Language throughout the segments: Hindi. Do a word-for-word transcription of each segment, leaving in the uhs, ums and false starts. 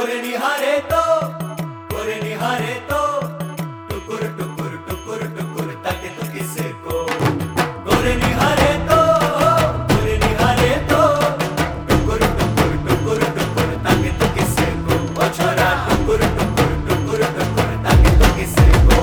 गोरे निहारे तो गोरे निहारे तो टुकुर टुकुर टुकुर टुकुर ताके तो किसे को गोरे निहारे तो गोरे निहारे तो टुकुर टुकुर टुकुर टुकुर ताके तो किसे को ओ छोरा टुकुर टुकुर टुकुर टुकुर ताके तो किसे को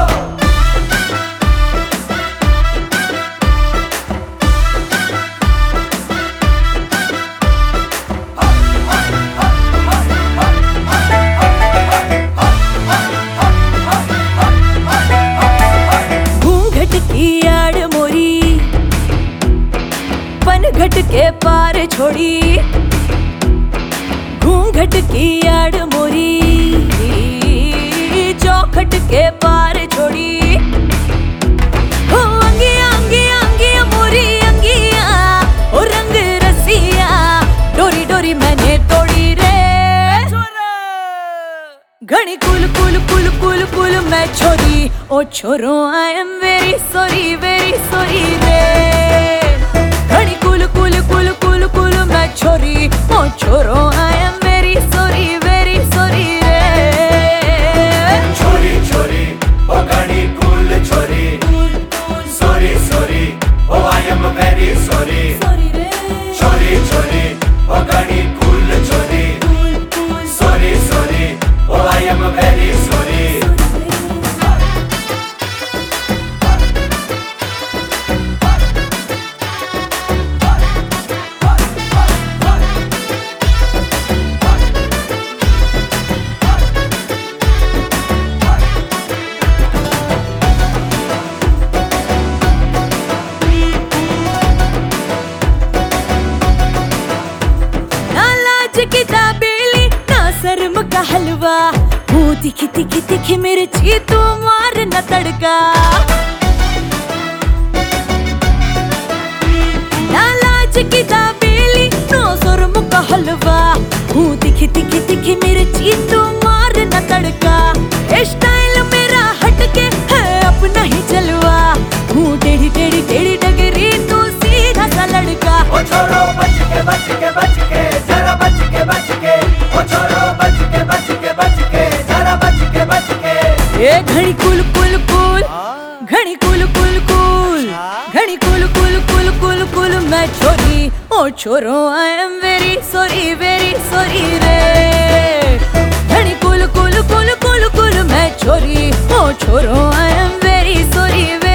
घट के पार छोड़ी घूंघट की आड़ मोरी चौखट के पार छोड़ी ओ अंगिया अंगिया अंगिया मोरी अंगिया ओ रंग रसिया डोरी डोरी मैंने तोड़ी रे घनी कुल कुल कुल कुल कुल मैं छोरी ओ छोरो I am very sorry very sorry रे घनी कुल कुल कुल कुल कुल मैं छोरी ओ छोरो I am very sorry very sorry रे छोरी छोरी ओ घनी कुल छोरी सॉरी सॉरी ओ आई एम वेरी सॉरी छोरी छोरी ओ घनी कुल छोरी सॉरी सॉरी ओ आई एम वेरी सॉरी की दाबेली ना शर्म का हलवा मुंह तिखी तिखी तिखी मेरे ची तू मार न तड़का ना लाज की दाबेली ना शर्म का हलवा मुंह तिखी तिखी तिखी मेरे ची तू मार न तड़का स्टाइल मेरा हटके है अपना ही चलवा मुंह टेढ़ी टेढ़ी टेढ़ी डगरी तू सीधा सा लड़का ओ छोरो बच के बच के बच के जरा बच के बच के ओ छोरो बच के बच के बच के जरा बच के बच के ए घड़ी कुल कुल कुल घड़ी कुल कुल कुल घड़ी कुल कुल कुल कुल कुल मैं छोरी ओ छोरो I am very sorry very sorry रे घड़ी कुल कुल कुल कुल कुल मैं छोरी ओ छोरो आई एम वेरी सॉरी